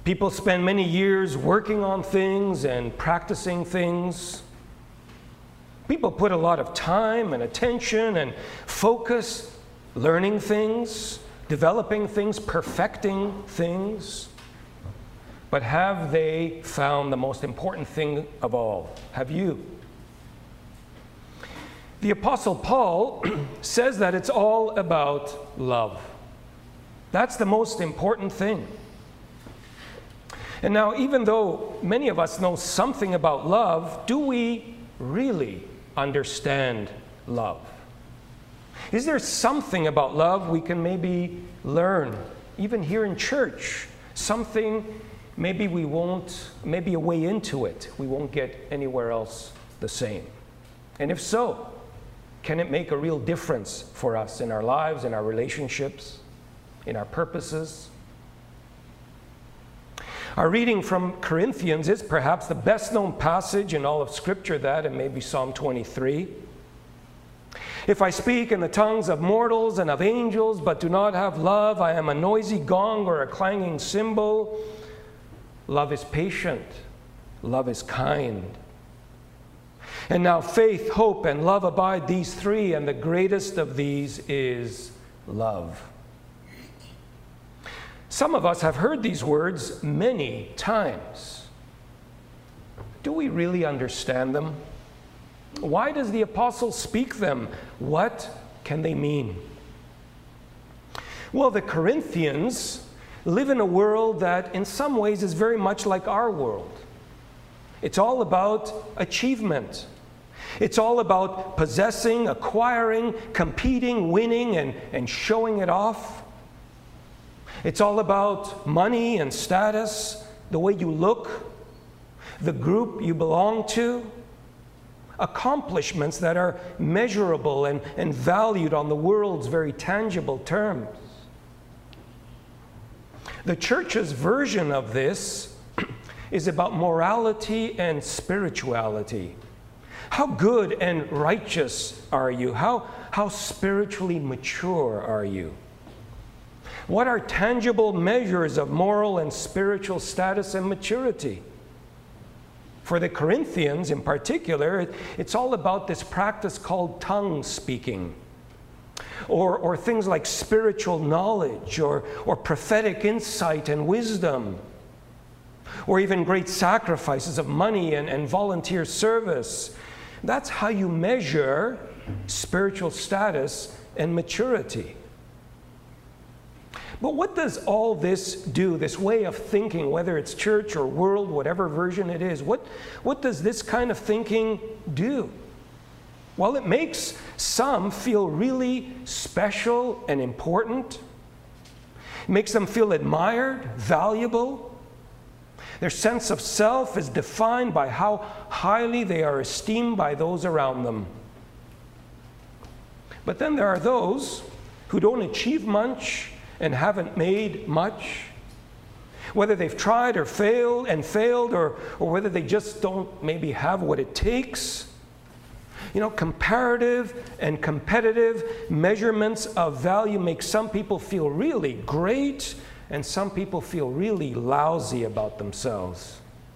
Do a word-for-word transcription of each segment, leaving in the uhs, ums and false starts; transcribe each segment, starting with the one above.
People spend many years working on things and practicing things. People put a lot of time and attention and focus learning things, developing things, perfecting things. But have they found the most important thing of all? Have you? The Apostle Paul says that it's all about love. That's the most important thing. And now, even though many of us know something about love, do we really understand love? Is there something about love we can maybe learn, even here in church? Something maybe we won't, maybe a way into it we won't get anywhere else the same. And if so, can it make a real difference for us in our lives, in our relationships, in our purposes? Our reading from Corinthians is perhaps the best known passage in all of Scripture, that and maybe Psalm twenty-three. If I speak in the tongues of mortals and of angels, but do not have love, I am a noisy gong or a clanging cymbal. Love is patient. Love is kind. And now faith, hope, and love abide, these three, and the greatest of these is love. Some of us have heard these words many times. Do we really understand them? Why does the apostle speak them? What can they mean? Well, the Corinthians live in a world that in some ways is very much like our world. It's all about achievement. It's all about possessing, acquiring, competing, winning, and, and showing it off. It's all about money and status, the way you look, the group you belong to, accomplishments that are measurable and, and valued on the world's very tangible terms. The church's version of this is about morality and spirituality. How good and righteous are you? How, how spiritually mature are you? What are tangible measures of moral and spiritual status and maturity? For the Corinthians in particular, it, it's all about this practice called tongue speaking, or, or things like spiritual knowledge, or, or prophetic insight and wisdom, or even great sacrifices of money and, and volunteer service. That's how you measure spiritual status and maturity. But what does all this do, this way of thinking, whether it's church or world, whatever version it is, what, what does this kind of thinking do? Well, it makes some feel really special and important. It makes them feel admired, valuable. Their sense of self is defined by how highly they are esteemed by those around them. But then there are those who don't achieve much and haven't made much, whether they've tried or failed and failed, or, or whether they just don't maybe have what it takes. You know, comparative and competitive measurements of value make some people feel really great, and some people feel really lousy about themselves.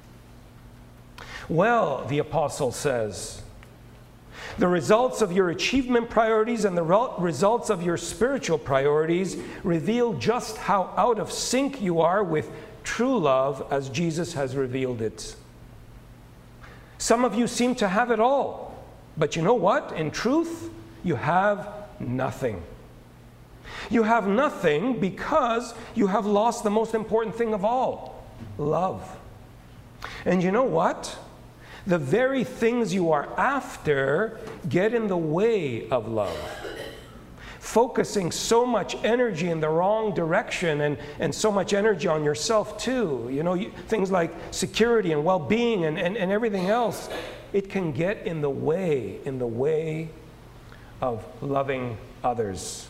Well, the apostle says, the results of your achievement priorities and the results of your spiritual priorities reveal just how out of sync you are with true love as Jesus has revealed it. Some of you seem to have it all, but you know what? In truth, you have nothing. You have nothing because you have lost the most important thing of all, love. And you know what? The very things you are after get in the way of love. Focusing so much energy in the wrong direction, and, and so much energy on yourself too. You know, you, things like security and well-being and, and, and everything else, it can get in the way, in the way of loving others.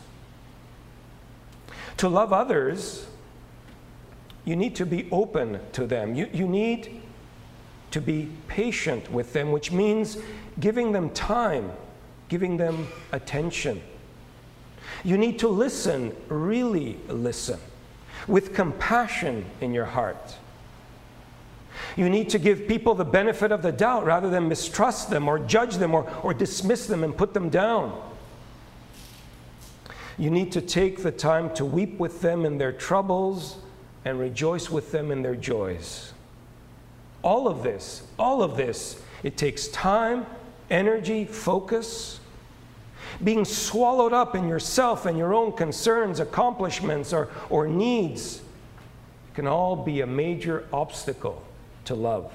To love others, you need to be open to them. You, you need to be patient with them, which means giving them time, giving them attention. You need to listen, really listen, with compassion in your heart. You need to give people the benefit of the doubt rather than mistrust them or judge them or, or dismiss them and put them down. You need to take the time to weep with them in their troubles and rejoice with them in their joys. All of this, all of this, it takes time, energy, focus. Being swallowed up in yourself and your own concerns, accomplishments, or, or needs can all be a major obstacle to love.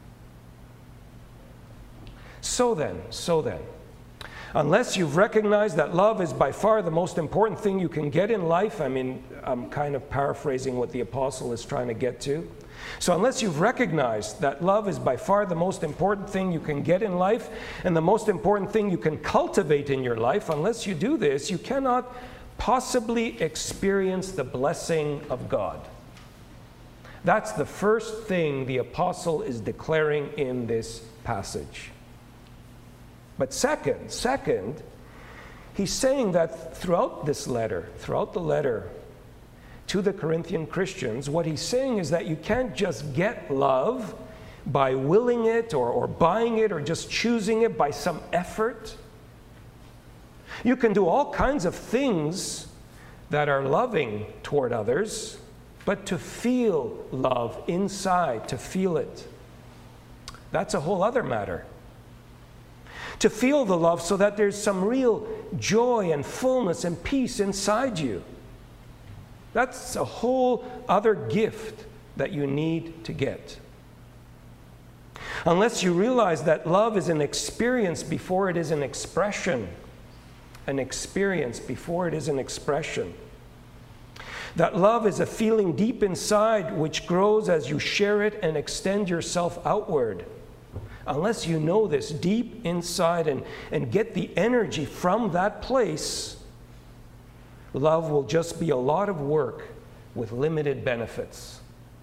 So then, so then, unless you've recognized that love is by far the most important thing you can get in life, I mean, I'm kind of paraphrasing what the apostle is trying to get to. So unless you've recognized that love is by far the most important thing you can get in life and the most important thing you can cultivate in your life, unless you do this, you cannot possibly experience the blessing of God. That's the first thing the apostle is declaring in this passage. But second, second, he's saying that throughout this letter, throughout the letter to the Corinthian Christians, what he's saying is that you can't just get love by willing it or, or buying it or just choosing it by some effort. You can do all kinds of things that are loving toward others, but to feel love inside, to feel it, that's a whole other matter. To feel the love so that there's some real joy and fullness and peace inside you. That's a whole other gift that you need to get. Unless you realize that love is an experience before it is an expression. An experience before it is an expression. That love is a feeling deep inside which grows as you share it and extend yourself outward. Unless you know this deep inside and, and get the energy from that place, love will just be a lot of work with limited benefits.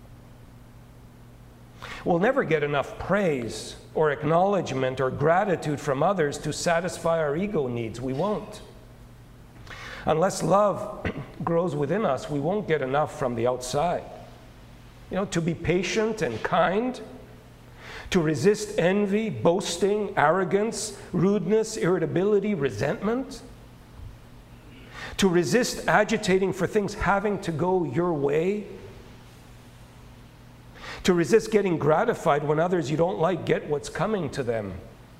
We'll never get enough praise or acknowledgement or gratitude from others to satisfy our ego needs. We won't. Unless love grows within us, we won't get enough from the outside. You know, to be patient and kind, to resist envy, boasting, arrogance, rudeness, irritability, resentment, to resist agitating for things having to go your way, to resist getting gratified when others you don't like get what's coming to them,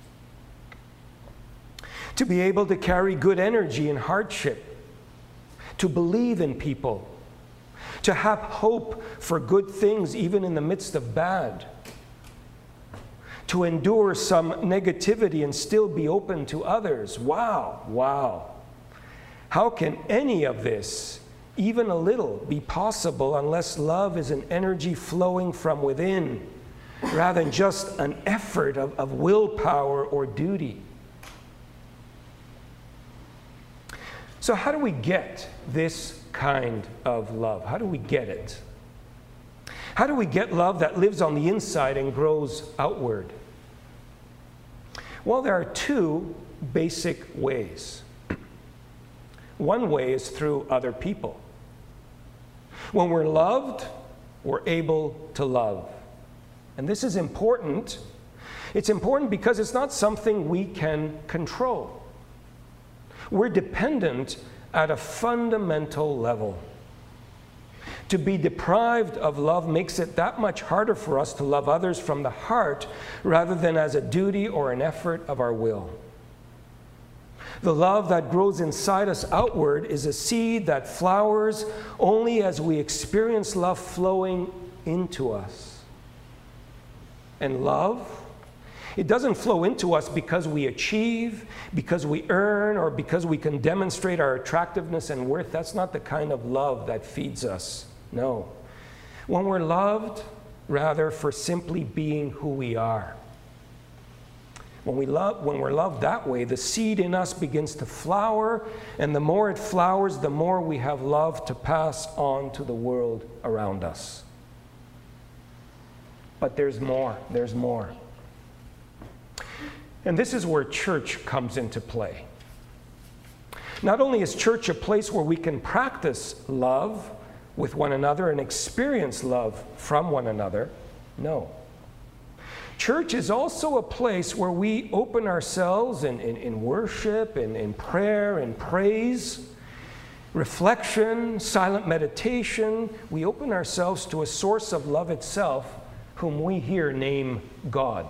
to be able to carry good energy in hardship, to believe in people, to have hope for good things even in the midst of bad, to endure some negativity and still be open to others. Wow, wow. How can any of this, even a little, be possible unless love is an energy flowing from within, rather than just an effort of, of willpower or duty? So how do we get this kind of love? How do we get it? How do we get love that lives on the inside and grows outward? Well, there are two basic ways. One way is through other people. When we're loved, we're able to love. And this is important. It's important because it's not something we can control. We're dependent at a fundamental level. To be deprived of love makes it that much harder for us to love others from the heart rather than as a duty or an effort of our will. The love that grows inside us outward is a seed that flowers only as we experience love flowing into us. And love, it doesn't flow into us because we achieve, because we earn, or because we can demonstrate our attractiveness and worth. That's not the kind of love that feeds us. No. When we're loved, rather, for simply being who we are. When, we love, when we're loved that way, the seed in us begins to flower, and the more it flowers, the more we have love to pass on to the world around us. But there's more, there's more. And this is where church comes into play. Not only is church a place where we can practice love with one another and experience love from one another, no. Church is also a place where we open ourselves in, in, in worship, in, in prayer, in praise, reflection, silent meditation. We open ourselves to a source of love itself, whom we here name God.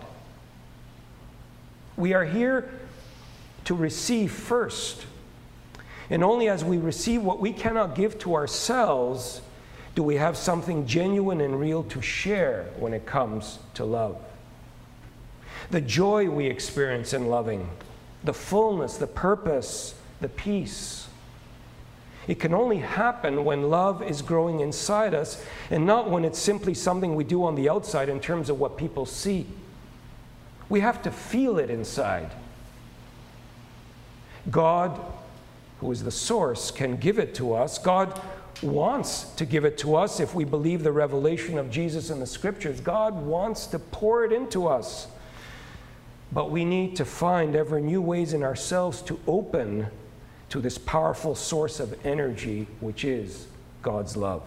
We are here to receive first. And only as we receive what we cannot give to ourselves do we have something genuine and real to share when it comes to love. The joy we experience in loving, the fullness, the purpose, the peace. It can only happen when love is growing inside us and not when it's simply something we do on the outside in terms of what people see. We have to feel it inside. God, who is the source, can give it to us. God wants to give it to us if we believe the revelation of Jesus in the Scriptures. God wants to pour it into us. But we need to find ever new ways in ourselves to open to this powerful source of energy, which is God's love.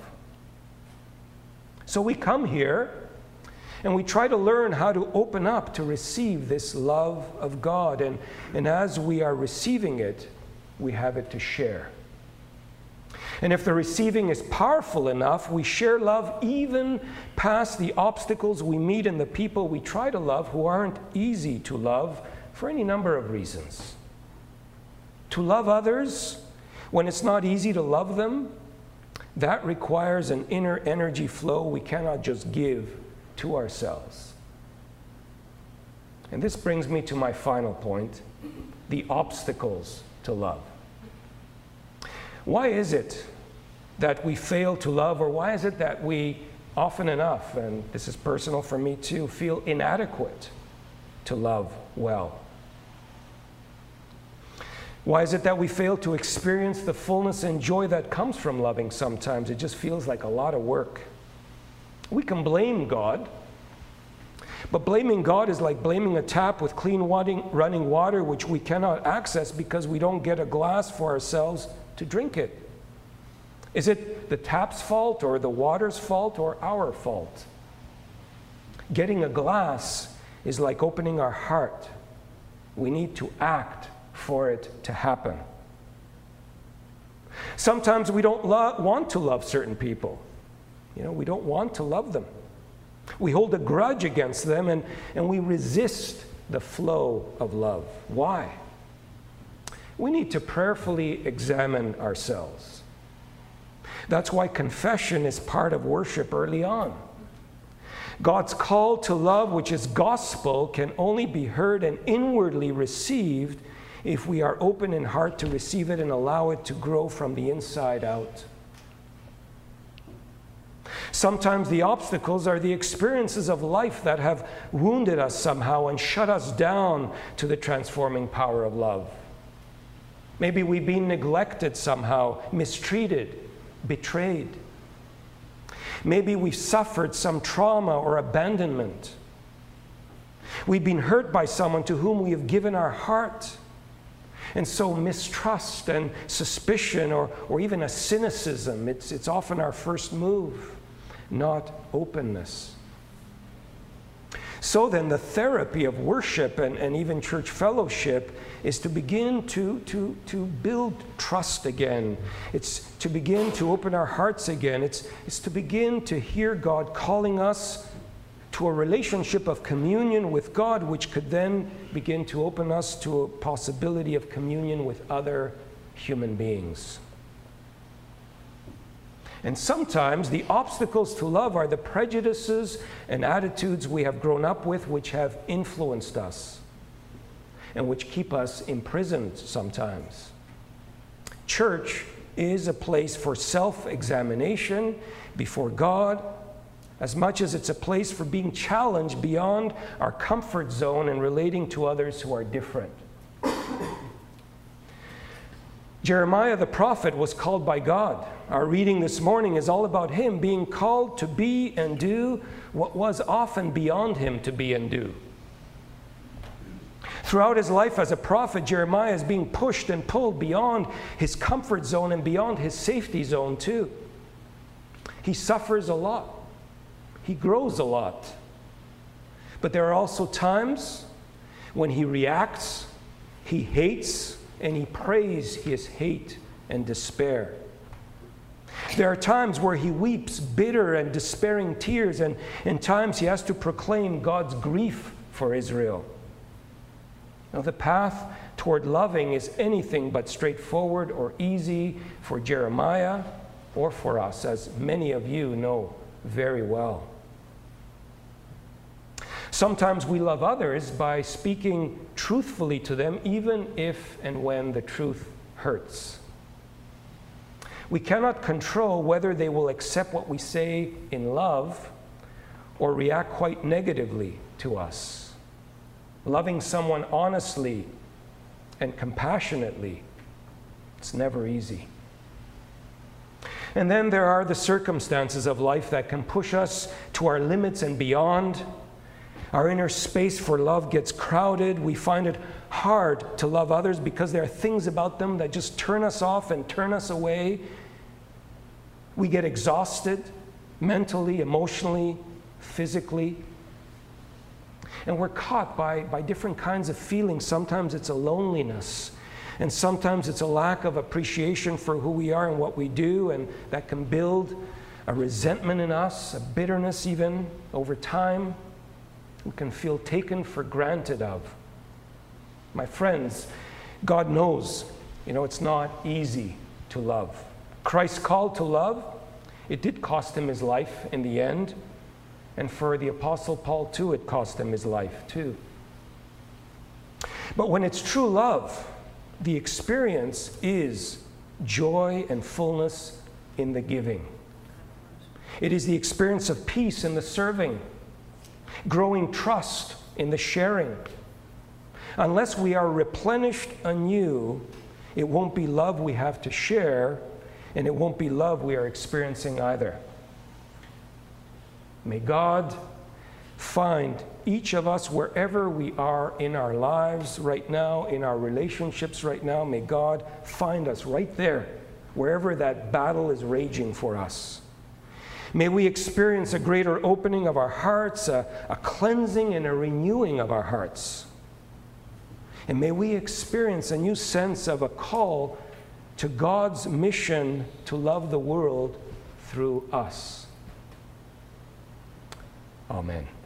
So we come here and we try to learn how to open up to receive this love of God. And, and as we are receiving it, we have it to share. And if the receiving is powerful enough, we share love even past the obstacles we meet in the people we try to love who aren't easy to love for any number of reasons. To love others when it's not easy to love them, that requires an inner energy flow we cannot just give to ourselves. And this brings me to my final point, the obstacles to love. Why is it that we fail to love, or why is it that we often enough, and this is personal for me too, feel inadequate to love well? Why is it that we fail to experience the fullness and joy that comes from loving sometimes? It just feels like a lot of work. We can blame God, but blaming God is like blaming a tap with clean running water which we cannot access because we don't get a glass for ourselves to drink it. Is it the tap's fault or the water's fault or our fault? Getting a glass is like opening our heart. We need to act for it to happen. Sometimes we don't lo- want to love certain people. You know, we don't want to love them. We hold a grudge against them and, and we resist the flow of love. Why? We need to prayerfully examine ourselves. That's why confession is part of worship early on. God's call to love, which is gospel, can only be heard and inwardly received if we are open in heart to receive it and allow it to grow from the inside out. Sometimes the obstacles are the experiences of life that have wounded us somehow and shut us down to the transforming power of love. Maybe we've been neglected somehow, mistreated, betrayed. Maybe we've suffered some trauma or abandonment. We've been hurt by someone to whom we have given our heart. And so mistrust and suspicion or, or even a cynicism, it's, it's often our first move, not openness. So then the therapy of worship and, and even church fellowship is to begin to, to, to build trust again. It's to begin to open our hearts again. It's, it's to begin to hear God calling us to a relationship of communion with God, which could then begin to open us to a possibility of communion with other human beings. And sometimes the obstacles to love are the prejudices and attitudes we have grown up with, which have influenced us and which keep us imprisoned sometimes. Church is a place for self-examination before God, as much as it's a place for being challenged beyond our comfort zone and relating to others who are different. Jeremiah the prophet was called by God. Our reading this morning is all about him being called to be and do what was often beyond him to be and do. Throughout his life as a prophet, Jeremiah is being pushed and pulled beyond his comfort zone and beyond his safety zone too. He suffers a lot. He grows a lot. But there are also times when he reacts, he hates, and he prays his hate and despair. There are times where he weeps bitter and despairing tears, and in times he has to proclaim God's grief for Israel. Now, the path toward loving is anything but straightforward or easy for Jeremiah or for us, as many of you know very well. Sometimes we love others by speaking truthfully to them, even if and when the truth hurts. We cannot control whether they will accept what we say in love or react quite negatively to us. Loving someone honestly and compassionately, it's never easy. And then there are the circumstances of life that can push us to our limits and beyond. Our inner space for love gets crowded. We find it hard to love others because there are things about them that just turn us off and turn us away. We get exhausted mentally, emotionally, physically. And we're caught by, by different kinds of feelings. Sometimes it's a loneliness, and sometimes it's a lack of appreciation for who we are and what we do, and that can build a resentment in us, a bitterness even over time. We can feel taken for granted of. My friends, God knows, you know, it's not easy to love. Christ's call to love, it did cost him his life in the end. And for the Apostle Paul, too, it cost him his life, too. But when it's true love, the experience is joy and fullness in the giving. It is the experience of peace in the serving, growing trust in the sharing. Unless we are replenished anew, it won't be love we have to share, and it won't be love we are experiencing either. May God find each of us wherever we are in our lives right now, in our relationships right now. May God find us right there, wherever that battle is raging for us. May we experience a greater opening of our hearts, a, a cleansing and a renewing of our hearts. And may we experience a new sense of a call to God's mission to love the world through us. Amen.